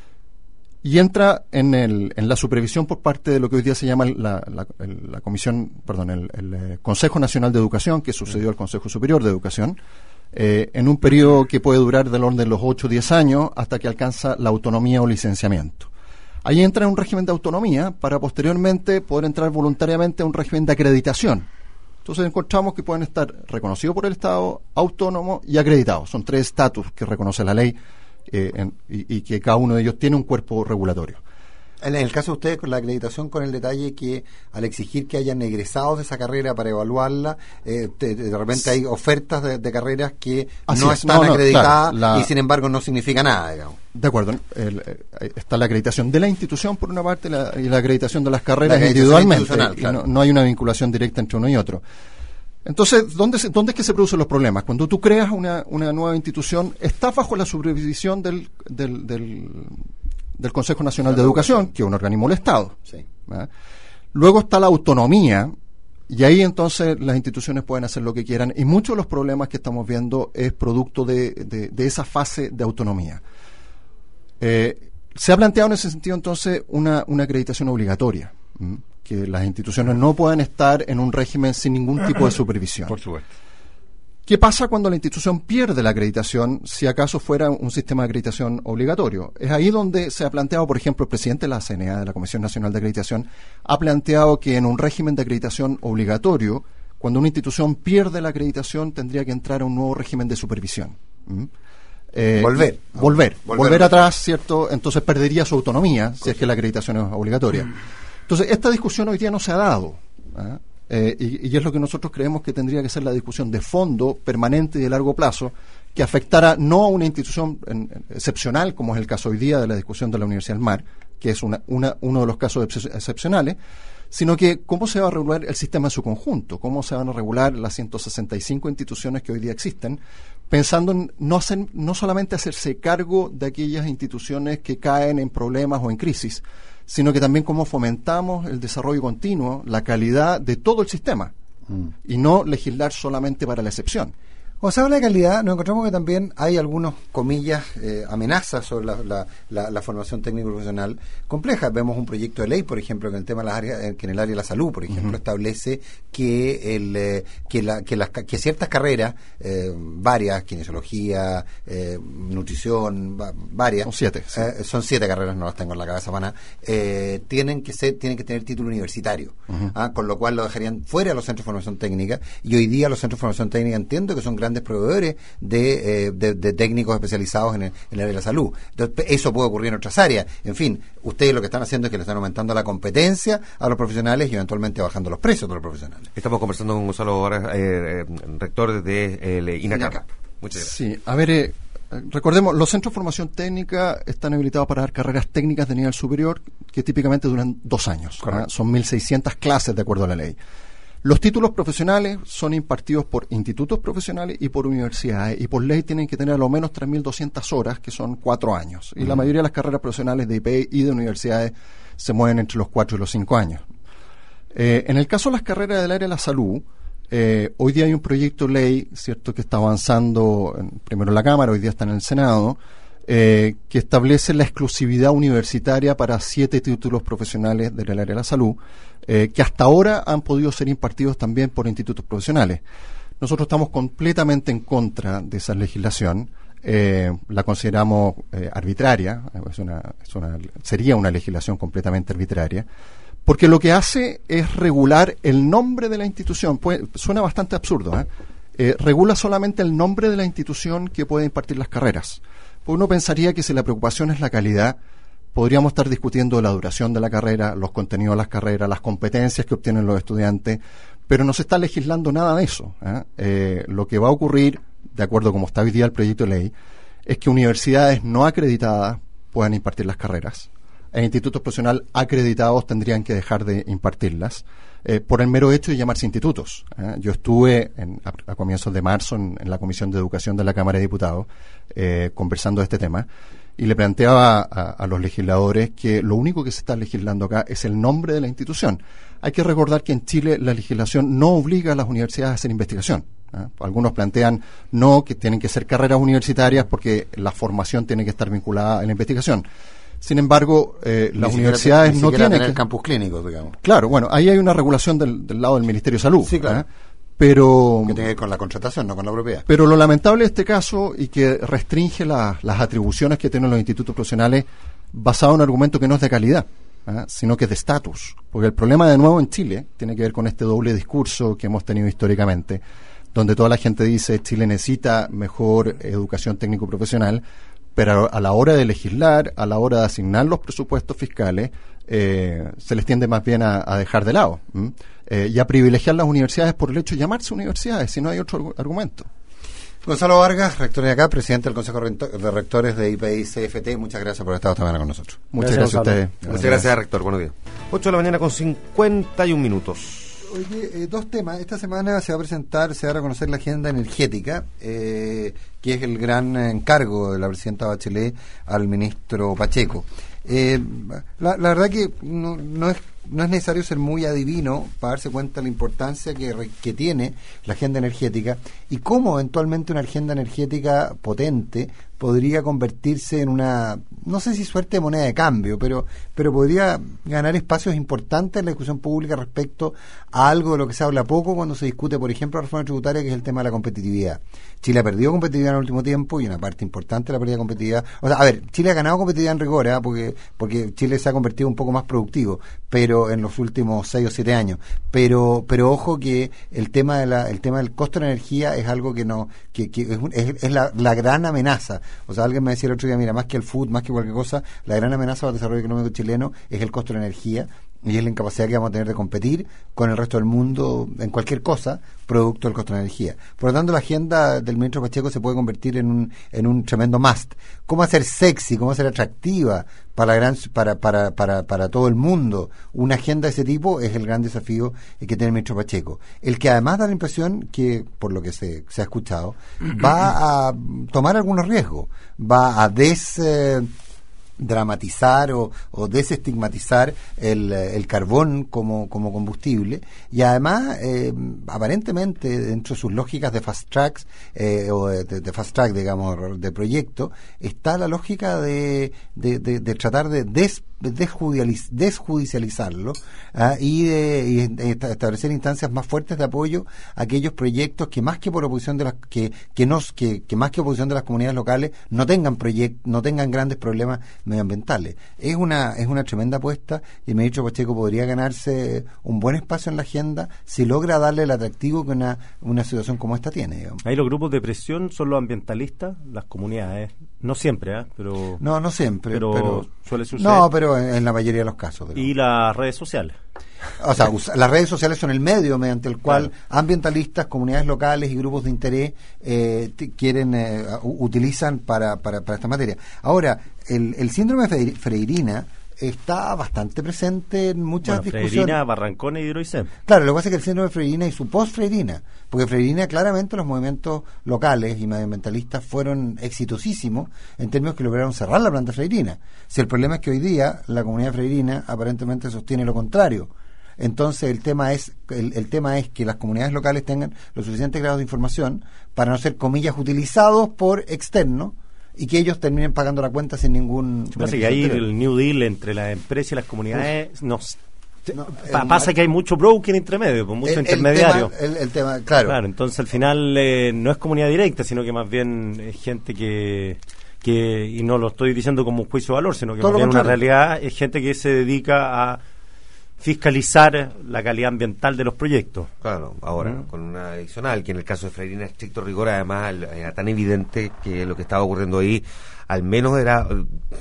Y entra en, el, en la supervisión por parte de lo que hoy día se llama la, la, el- la Comisión, perdón, el, el, eh, Consejo Nacional de Educación, que sucedió al Consejo Superior de Educación, eh, en un periodo que puede durar del orden de los ocho o diez años hasta que alcanza la autonomía o licenciamiento. Ahí entra en un régimen de autonomía para posteriormente poder entrar voluntariamente a un régimen de acreditación. Entonces encontramos que pueden estar reconocidos por el Estado, autónomos y acreditados. Son tres estatus que reconoce la ley eh, en- y, y que cada uno de ellos tiene un cuerpo regulatorio. En el caso de ustedes, con la acreditación, con el detalle que al exigir que hayan egresados de esa carrera para evaluarla, eh, te- de repente hay ofertas de, de carreras que Así no es. están No, no, acreditadas claro, la- y sin embargo no significa nada, digamos. De acuerdo. El- eh, está la acreditación de la institución por una parte la- y la acreditación de las carreras La acreditación individualmente. institucional, Y claro. no, no hay una vinculación directa entre uno y otro. Entonces, ¿dónde, se- ¿dónde es que se producen los problemas? Cuando tú creas una, una nueva institución, estás bajo la supervisión del, del, del, del Consejo Nacional de Educación, que es un organismo del Estado. Sí. ¿verdad? Luego está la autonomía, y ahí entonces las instituciones pueden hacer lo que quieran, y muchos de los problemas que estamos viendo es producto de, de, de esa fase de autonomía. Eh, se ha planteado en ese sentido entonces una, una acreditación obligatoria, ¿m? que las instituciones no puedan estar en un régimen sin ningún tipo de supervisión. Por supuesto. ¿Qué pasa cuando la institución pierde la acreditación, si acaso fuera un sistema de acreditación obligatorio? Es ahí donde se ha planteado, por ejemplo, el presidente de la C N A, de la Comisión Nacional de Acreditación, ha planteado que en un régimen de acreditación obligatorio, cuando una institución pierde la acreditación, tendría que entrar a un nuevo régimen de supervisión. ¿Mm? Eh, Volver. Volver. Volver. Volver atrás, ¿cierto? Entonces perdería su autonomía, si es que la acreditación es obligatoria. Entonces, esta discusión hoy día no se ha dado. ¿ah? Eh, y, y es lo que nosotros creemos que tendría que ser la discusión de fondo, permanente y de largo plazo, que afectara no a una institución en, en, excepcional, como es el caso hoy día de la discusión de la Universidad del Mar, que es una, una, uno de los casos ex excepcionales, sino que cómo se va a regular el sistema en su conjunto, cómo se van a regular las ciento sesenta y cinco instituciones que hoy día existen, pensando en no, hacer, no solamente hacerse cargo de aquellas instituciones que caen en problemas o en crisis, sino que también cómo fomentamos el desarrollo continuo, la calidad de todo el sistema, mm. y no legislar solamente para la excepción. Cuando se habla de calidad, nos encontramos que también hay algunos, comillas, eh, amenazas sobre la, la, la, la formación técnico-profesional compleja. Vemos un proyecto de ley, por ejemplo, que en el tema de las áreas, eh, que en el área de la salud, por ejemplo, uh-huh. establece que el eh, que, la, que, las, que ciertas carreras, eh, varias, kinesiología, eh, nutrición, va, varias, son siete, sí. eh, son siete carreras, no las tengo en la cabeza para nada, eh, tienen que ser, tienen que tener título universitario, uh-huh. ¿ah? Con lo cual lo dejarían fuera de los centros de formación técnica, y hoy día los centros de formación técnica entiendo que son grandes grandes proveedores de, eh, de, de técnicos especializados en el, en el área de la salud. Entonces, eso puede ocurrir en otras áreas. En fin, ustedes lo que están haciendo es que le están aumentando la competencia a los profesionales y eventualmente bajando los precios de los profesionales. Estamos conversando con Gonzalo Varas, eh, eh, rector de el INACAP. INACAP. Muchas gracias. Sí, a ver, eh, recordemos, los centros de formación técnica están habilitados para dar carreras técnicas de nivel superior que típicamente duran dos años. ¿Ah? Son mil seiscientas clases de acuerdo a la ley. Los títulos profesionales son impartidos por institutos profesionales y por universidades, y por ley tienen que tener a lo menos tres mil doscientas horas, que son cuatro años. Y uh-huh. la mayoría de las carreras profesionales de I P E y de universidades se mueven entre los cuatro y los cinco años. Eh, en el caso de las carreras del área de la salud, eh, hoy día hay un proyecto de ley, cierto, que está avanzando en, primero en la Cámara, hoy día está en el Senado, eh, que establece la exclusividad universitaria para siete títulos profesionales del área de la salud, eh, que hasta ahora han podido ser impartidos también por institutos profesionales. Nosotros estamos completamente en contra de esa legislación. Eh, la consideramos eh, arbitraria, es una, es una, sería una legislación completamente arbitraria, porque lo que hace es regular el nombre de la institución. Puede, suena bastante absurdo, ¿eh? Eh, regula solamente el nombre de la institución que puede impartir las carreras. Pues uno pensaría que si la preocupación es la calidad, podríamos estar discutiendo la duración de la carrera, los contenidos de las carreras, las competencias que obtienen los estudiantes, pero no se está legislando nada de eso, ¿eh? Eh, lo que va a ocurrir, de acuerdo a como está hoy día el proyecto de ley, es que universidades no acreditadas puedan impartir las carreras. E institutos profesionales acreditados tendrían que dejar de impartirlas eh, por el mero hecho de llamarse institutos. ¿eh? Yo estuve en, a, a comienzos de marzo en, en la Comisión de Educación de la Cámara de Diputados eh, conversando de este tema y le planteaba a, a los legisladores que lo único que se está legislando acá es el nombre de la institución. Hay que recordar que en Chile la legislación no obliga a las universidades a hacer investigación. ¿eh? Algunos plantean no, que tienen que ser carreras universitarias porque la formación tiene que estar vinculada a la investigación. Sin embargo, eh, las universidades ni no tienen tener que... campus clínicos, digamos. Claro, bueno, ahí hay una regulación del, del lado del Ministerio de Salud. Sí, claro. ¿eh? Pero... Que tiene que ver con la contratación, no con la propiedad. Pero lo lamentable de este caso y que restringe la, las atribuciones que tienen los institutos profesionales basado en un argumento que no es de calidad, ¿eh? sino que es de estatus. Porque el problema de nuevo en Chile tiene que ver con este doble discurso que hemos tenido históricamente, donde toda la gente dice Chile necesita mejor educación técnico-profesional, pero a la hora de legislar, a la hora de asignar los presupuestos fiscales, eh, se les tiende más bien a, a dejar de lado eh, y a privilegiar las universidades por el hecho de llamarse universidades, si no hay otro argumento. Gonzalo Vargas, rector de acá, presidente del Consejo de Rectores de I P I C F T, muchas gracias por estar esta mañana con nosotros. Muchas gracias, gracias a ustedes. Muchas gracias, gracias, rector. Buenos días. ocho de la mañana con cincuenta y un minutos. Oye, eh, dos temas. Esta semana se va a presentar, se va a reconocer la agenda energética, eh, que es el gran encargo de la presidenta Bachelet al ministro Pacheco. Eh, la, la verdad que no, no es no es necesario ser muy adivino para darse cuenta de la importancia que, que tiene la agenda energética y cómo eventualmente una agenda energética potente podría convertirse en una, no sé si suerte de moneda de cambio, pero pero podría ganar espacios importantes en la discusión pública respecto a algo de lo que se habla poco cuando se discute, por ejemplo, la reforma tributaria, que es el tema de la competitividad. Chile ha perdido competitividad en el último tiempo y una parte importante de la pérdida de competitividad. O sea, a ver, Chile ha ganado competitividad en rigor, ¿eh? porque porque Chile se ha convertido un poco más productivo, pero en los últimos seis o siete años. Pero pero ojo que el tema de la el tema del costo de la energía es algo que no que, que es, es, es la, la gran amenaza. O sea, alguien me decía el otro día, mira, más que el food, más que cualquier cosa, la gran amenaza para el desarrollo económico chileno es el costo de la energía y es la incapacidad que vamos a tener de competir con el resto del mundo en cualquier cosa producto del costo de la energía. Por lo tanto, la agenda del ministro Pacheco se puede convertir en un en un tremendo must. ¿Cómo hacer sexy, cómo hacer atractiva para la gran para para para para todo el mundo una agenda de ese tipo? Es el gran desafío que tiene el ministro Pacheco, el que además da la impresión que, por lo que se, se ha escuchado, va a tomar algunos riesgos, va a des eh, dramatizar o, o desestigmatizar el, el carbón como, como combustible y además eh, aparentemente dentro de sus lógicas de fast tracks eh, o de, de fast track digamos de proyecto está la lógica de, de, de, de tratar de des, desjudicializ, desjudicializarlo ¿ah? y de y establecer instancias más fuertes de apoyo a aquellos proyectos que más que por oposición de las que que nos que, que más que oposición de las comunidades locales no tengan proyectos no tengan grandes problemas medioambientales. Es una es una tremenda apuesta y el ministro Pacheco podría ganarse un buen espacio en la agenda si logra darle el atractivo que una una situación como esta tiene, digamos. Ahí los grupos de presión son los ambientalistas, las comunidades, no siempre, ¿eh? pero no no siempre, pero, pero suele suceder. No, pero en, en la mayoría de los casos. Y las redes sociales. O sea, las redes sociales son el medio mediante el cual claro. ambientalistas, comunidades locales y grupos de interés eh, t- quieren eh, utilizan para, para, para esta materia. Ahora, el, el síndrome de Freirina está bastante presente en muchas bueno, discusiones. Freirina, Barrancones y Hidroicem. Claro, lo que pasa es que el síndrome de Freirina y su post-Freirina, porque Freirina claramente los movimientos locales y medioambientalistas fueron exitosísimos en términos que lograron cerrar la planta Freirina. Si el problema es que hoy día la comunidad freirina aparentemente sostiene lo contrario. entonces el tema es el, el tema es que las comunidades locales tengan los suficientes grados de información para no ser, comillas, utilizados por externos y que ellos terminen pagando la cuenta sin ningún... Parece que ahí el New Deal entre las empresas y las comunidades nos... No, pa, el, pasa que hay mucho broker entre medio, pues mucho el, intermediario. El tema, el, el tema, claro. Claro, entonces al final eh, no es comunidad directa, sino que más bien es gente que, que y no lo estoy diciendo como un juicio de valor, sino que más bien una realidad, es gente que se dedica a fiscalizar la calidad ambiental de los proyectos. Claro, ahora, ¿Mm? con una adicional, que en el caso de Freirina, estricto rigor, además era tan evidente que lo que estaba ocurriendo ahí, al menos era...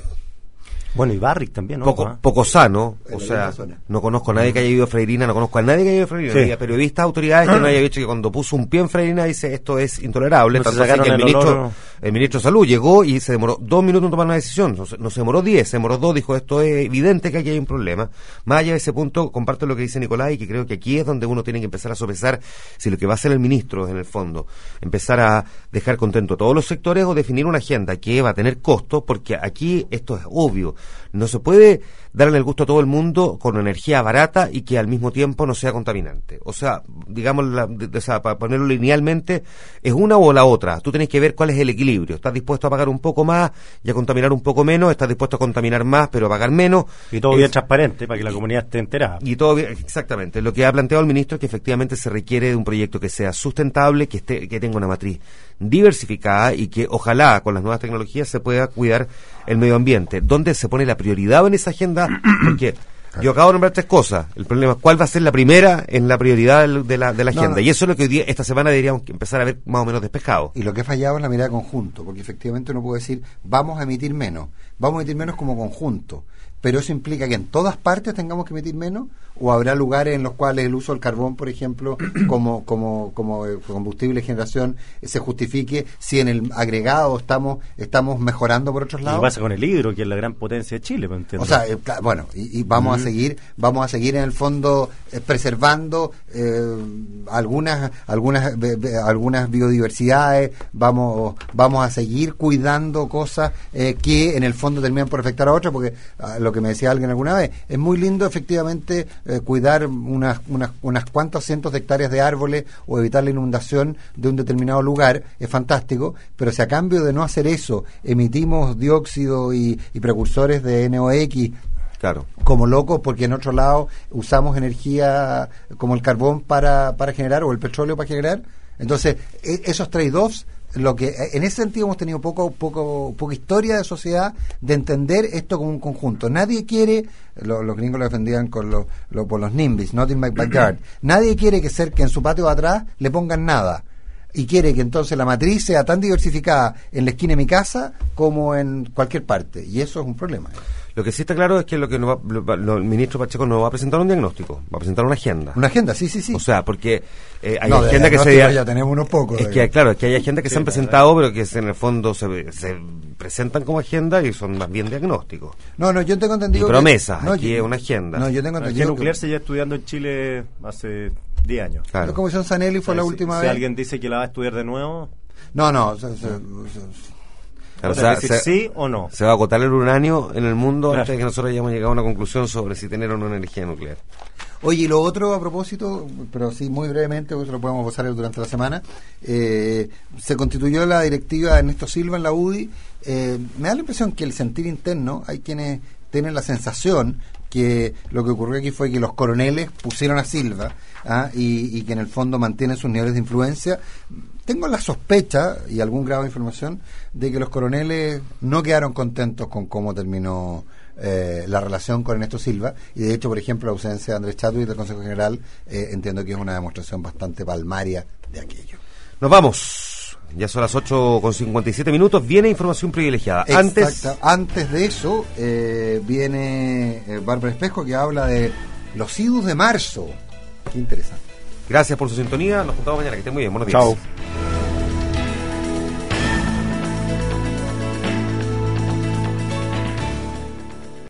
Bueno, y Barrick también, ¿no? Poco, poco sano, o sea, no conozco a nadie que haya ido a Freirina, no conozco a nadie que haya ido a Freirina, sí. periodistas, autoridades que no haya dicho que cuando puso un pie en Freirina dice esto es intolerable, no tanto así que el, el ministro, olor... el ministro de Salud llegó y se demoró dos minutos en tomar una decisión, no se, no se demoró diez, se demoró dos, dijo esto es evidente que aquí hay un problema. Más allá de ese punto, comparto lo que dice Nicolás y que creo que aquí es donde uno tiene que empezar a sopesar si lo que va a hacer el ministro en el fondo, empezar a dejar contento a todos los sectores o definir una agenda que va a tener costo, porque aquí esto es obvio, no se puede darle el gusto a todo el mundo con energía barata y que al mismo tiempo no sea contaminante. O sea, digamos, la, de, de, o sea, para ponerlo linealmente, es una o la otra. Tú tenés que ver cuál es el equilibrio. ¿Estás dispuesto a pagar un poco más y a contaminar un poco menos? ¿Estás dispuesto a contaminar más pero a pagar menos? Y todo es, bien transparente para que la comunidad esté enterada. Y todo bien, exactamente. Lo que ha planteado el ministro es que efectivamente se requiere de un proyecto que sea sustentable, que esté, que tenga una matriz diversificada y que ojalá con las nuevas tecnologías se pueda cuidar el medio ambiente. ¿Dónde se pone la prioridad en esa agenda? Porque yo acabo de nombrar tres cosas. El problema es cuál va a ser la primera en la prioridad de la, de la agenda. No, no. Y eso es lo que hoy día, esta semana deberíamos empezar a ver más o menos despejado. Y lo que ha fallado es la mirada conjunto, porque efectivamente uno puede decir, vamos a emitir menos, vamos a emitir menos como conjunto. Pero eso implica que en todas partes tengamos que emitir menos, o habrá lugares en los cuales el uso del carbón, por ejemplo, como como como combustible de generación se justifique si en el agregado estamos estamos mejorando por otros lados. ¿Qué pasa con el hidro, que es la gran potencia de Chile? O sea, eh, bueno, y, y vamos uh-huh. a seguir vamos a seguir en el fondo eh, preservando eh, algunas algunas be, be, algunas biodiversidades, vamos vamos a seguir cuidando cosas eh, que en el fondo terminan por afectar a otras, porque uh, lo que me decía alguien alguna vez, es muy lindo efectivamente eh, cuidar unas, unas unas cuantas cientos de hectáreas de árboles o evitar la inundación de un determinado lugar, es fantástico, pero si a cambio de no hacer eso emitimos dióxido y, y precursores de N O X, claro, como locos, porque en otro lado usamos energía como el carbón para, para generar, o el petróleo para generar, entonces e- esos trade-offs, lo que en ese sentido hemos tenido poco poco poca historia de sociedad de entender esto como un conjunto. Nadie quiere, lo, los gringos lo defendían con lo, lo, por los NIMBYs, not in my backyard, nadie quiere que cerca en su patio de atrás le pongan nada, y quiere que entonces la matriz sea tan diversificada en la esquina de mi casa como en cualquier parte, y eso es un problema. Lo que sí está claro es que lo que no va, lo, lo, el ministro Pacheco no va a presentar un diagnóstico, va a presentar una agenda. Una agenda, sí, sí, sí. O sea, porque eh, hay no, agenda que se... ya tenemos unos pocos. Es que, claro, es que hay agendas que sí, se han presentado, pero que en el fondo se, se presentan como agenda y son más bien diagnósticos. No, no, yo tengo entendido... Y promesas, que, no, aquí yo, es una agenda. No, yo tengo entendido... El nuclear se lleva estudiando en Chile hace diez años. Claro. La Comisión Zanelli fue o sea, la si, última si vez... Si alguien dice que la va a estudiar de nuevo... No, no... Se, se, se, Claro, o sea, o sea, se, ¿sí o no? Se va a agotar el uranio en el mundo, claro, antes de que nosotros hayamos llegado a una conclusión sobre si tener o no energía nuclear. Oye, y lo otro a propósito, pero sí muy brevemente, porque eso lo podemos pasar durante la semana, eh, se constituyó la directiva Ernesto Silva en la U D I. Eh, me da la impresión que el sentir interno, hay quienes tienen la sensación que lo que ocurrió aquí fue que los coroneles pusieron a Silva, ¿ah? y, y que en el fondo mantienen sus niveles de influencia. Tengo la sospecha y algún grado de información de que los coroneles no quedaron contentos con cómo terminó eh, la relación con Ernesto Silva, y de hecho, por ejemplo, la ausencia de Andrés Chadwick del Consejo General eh, entiendo que es una demostración bastante palmaria de aquello. Nos vamos. Ya son las ocho con cincuenta y siete minutos. Viene información privilegiada. Antes antes de eso, eh, viene eh, Bárbara Espejo, que habla de los idus de marzo. Qué interesante. Gracias por su sintonía. Nos juntamos mañana. Que estén muy bien. Buenos días. Chao.